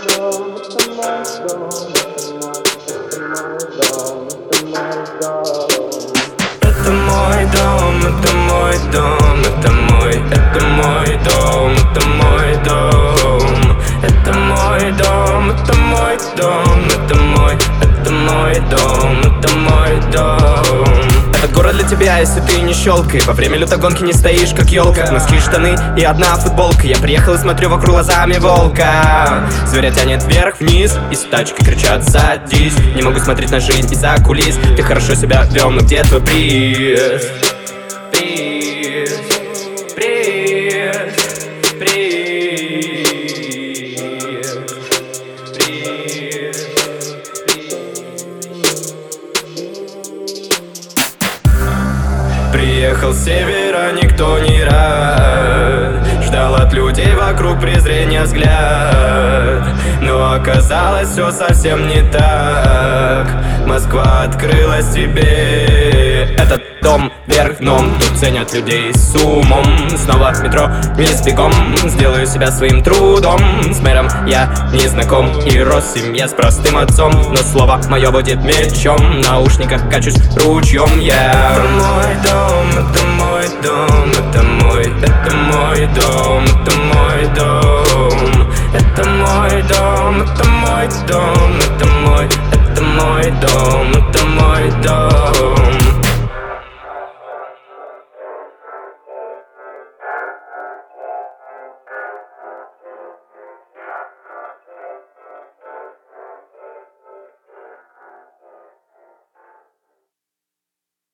Это мой дом, это мой дом, это мой, это мой дом, это мой дом. Это мой дом, это мой дом, это мой, это мой дом, это мой дом. Этот город для тебя, если ты не щелкай. Во время лютой гонки не стоишь, как елка. Носки, штаны и одна футболка. Я приехал и смотрю вокруг глазами волка. Зверя тянет вверх-вниз, из тачки кричат «садись». Не могу смотреть на жизнь из-за кулис. Ты хорошо себя вел, но где твой приз? Приз, приз, приз, приз. Приехал с севера, никто не рад. Ждал от людей вокруг презрения взгляд. Но оказалось все совсем не так. Москва открылась тебе. Этот дом вверх дном, тут ценят людей с умом. Снова в метро, не с бегом. Сделаю себя своим трудом. С мэром я не знаком. И рос семья с простым отцом. Но слово мое будет мечом. В наушниках качусь ручьем я. Это мой дом, это мой дом, это мой, это мой дом, это мой дом. Это мой дом, это мой дом, это мой, это мой дом, это мой дом.